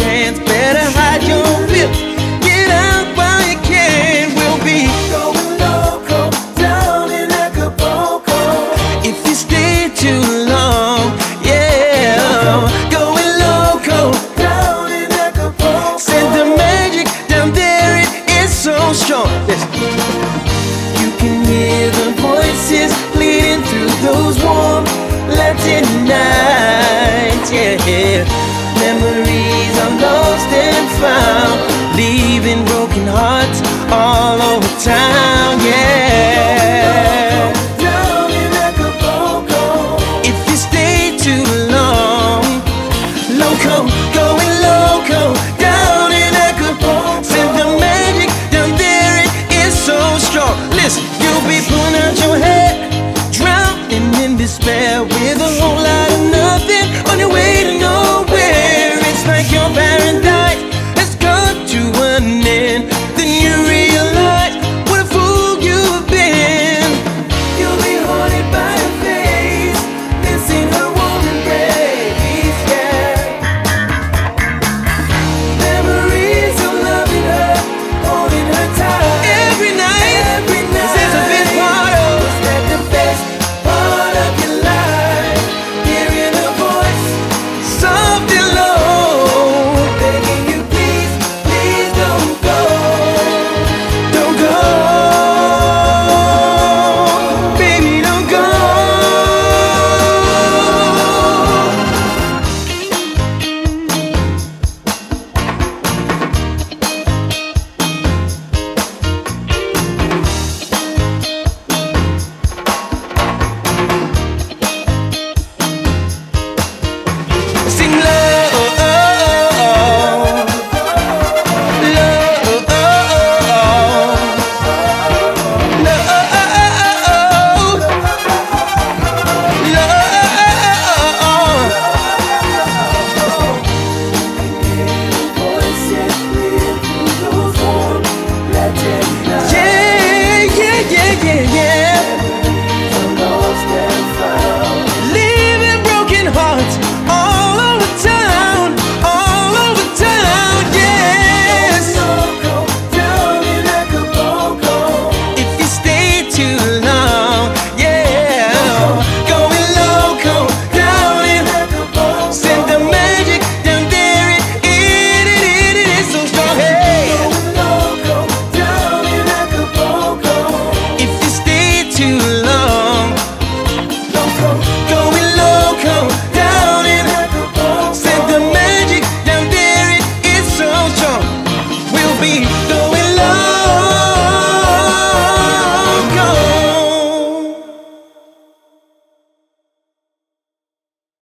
hands, better hide your fear. Get out while you can. We'll be going loco down in Acapulco. If you stay too long, yeah, going loco down in Acapulco. Said the magic down there, it is so strong. Listen. You can hear the voices leading through those warm Latin nights, yeah. Memories are lost and found, leaving broken hearts all over town, yeah.